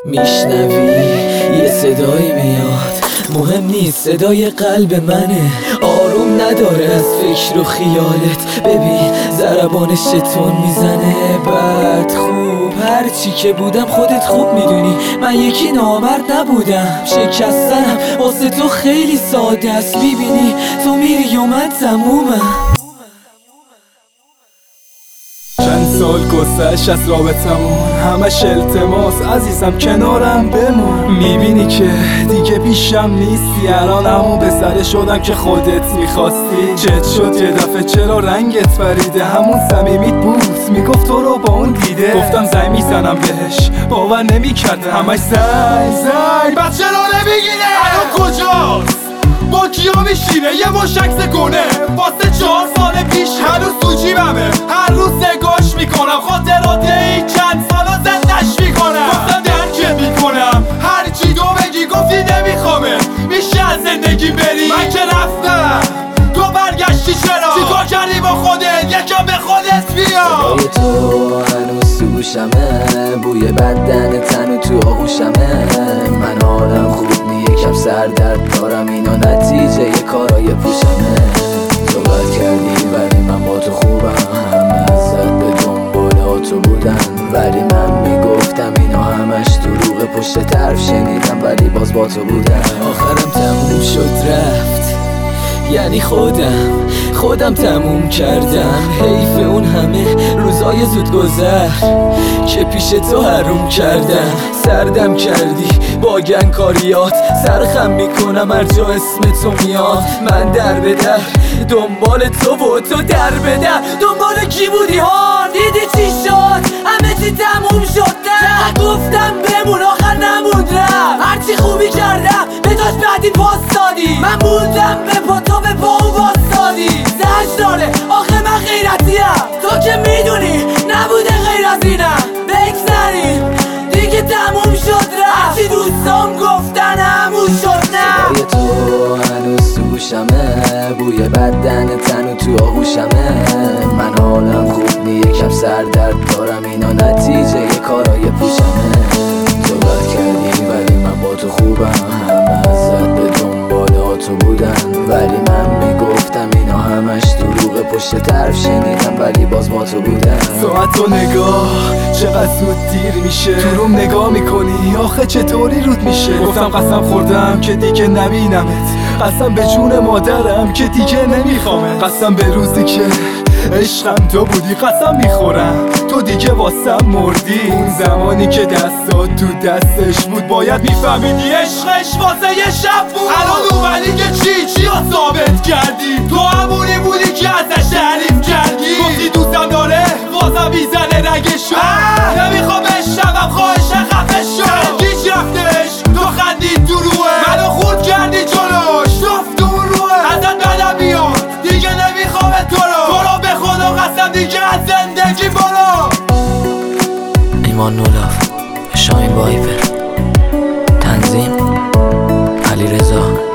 میشنوی یه صدایی میاد، مهم نیست صدای قلب منه. آروم نداره از فکر و خیالت، ببین ضربان شیطان میزنه. بد خوب هرچی که بودم خودت خوب میدونی، من یکی نامرد نبودم. شکستنم واسه تو خیلی ساده است، میبینی تو میری و من تمومم. چند سال گذشت از رابطمون، همش التماس عزیزم کنارم بمون. میبینی که دیگه پیشم نیستی، الان همون پسره شدم که خودت میخواستی. چت شد یه دفعه چرا رنگت پریده، همون صمیمیت بود میگفت تو رو با اون دیده. گفتم زنگ میزنم بهش باور نمیکرده، همش زنگ بعد چرا نمیگیره. الان کجاست با کیا میشینه یه مشکس کنه واسه 4 سال پیش، هنوز تو جیبمه هر روز نگاش میکنم. خاطرات این چند سالا زندش میکنم، گفتم درکت میکنم هر چی تو بگی. گفتی نمیخوامه میشه از زندگی بری، من که رفتم تو برگشتی چرا؟ چیکار کردی با خودت؟ یکم به خودت بیا. صدای تو هنوز تو گوشمه، بوی بدن تن و تو آغوشمه. من حالم خوب نی یکم سردرد دارم، اینا نتیجه یه کارای پوشمه. تو بد کردی ولی من با تو خوبم، همه ازت به دنبال تو بودن ولی من میگفتم اینا همش دروغ. پشت طرف شنیدم ولی باز با تو بودم. آخرم تموم شد رفت، یعنی خودم تموم کردم. حیف اون همه روزای زود گذشت که پیش تو حروم کردم. سردم کردی با گنگکاریات، سرخم میکنم هر جا اسم تو میاد. من در به در دنبال تو و تو در به در دنبال کی بودی ها؟ دیدی چی شد؟ همه چی تموم شد. نه گفتم بمون آخر نموند رفت. هرچی خوبی کردم به داشت بعدی پاس دادی، من موندم به پا تو به پا و باستادی. زهش داره آخه من غیرتیم، تو که میدونی نبوده غیر از اینم. بگذاریم دیگه تموم شد رفت، هرچی دوستام گفتن همون شد. نه صدای تو هنوز تو گوشمه، بوی بدن تن و تو آغوشمه. من حالم خوب نی یکم سردرد دارم، اینا نتیجه یه کارای پوشمه. تو بد کردی ولی من با تو خوبم، همه ازت به دنبال تو بودن ولی من میگفتم اینا همش دروغ. پشت طرف شنیدم ولی باز با تو بودم. ساعت و نگاه چقدر زود دیر میشه، تو روم نگاه میکنی آخه چطوری رود میشه. گفتم قسم خوردم که دیگه نبینمت، قسم به جون مادرم که دیگه نمیخوامت، قسم به روزی که عشقم تو بودی، قسم میخورم تو دیگه واسم مردی. اون زمانی که دستات تو دستش بود باید میفهمیدی عشقش واسه یه شب بود. الان اومدی که چی رو ثابت کردی، تو همونی بودی که ازش تعریف کردی. گفتی دوستم داره واسم میزنه رگشو، نمیخوام بشنوم خواهشم خفه شو. گیج رفتش تو خندید تو روه، منو خورد کردی جلوش رفت تو روه. ازت بدم بیاد دیگه نمیخوام تو رو به خدا قسم دیگه از زندگی برو. ایمان نولاف، شاین وایپر، تنظیم علیرضا.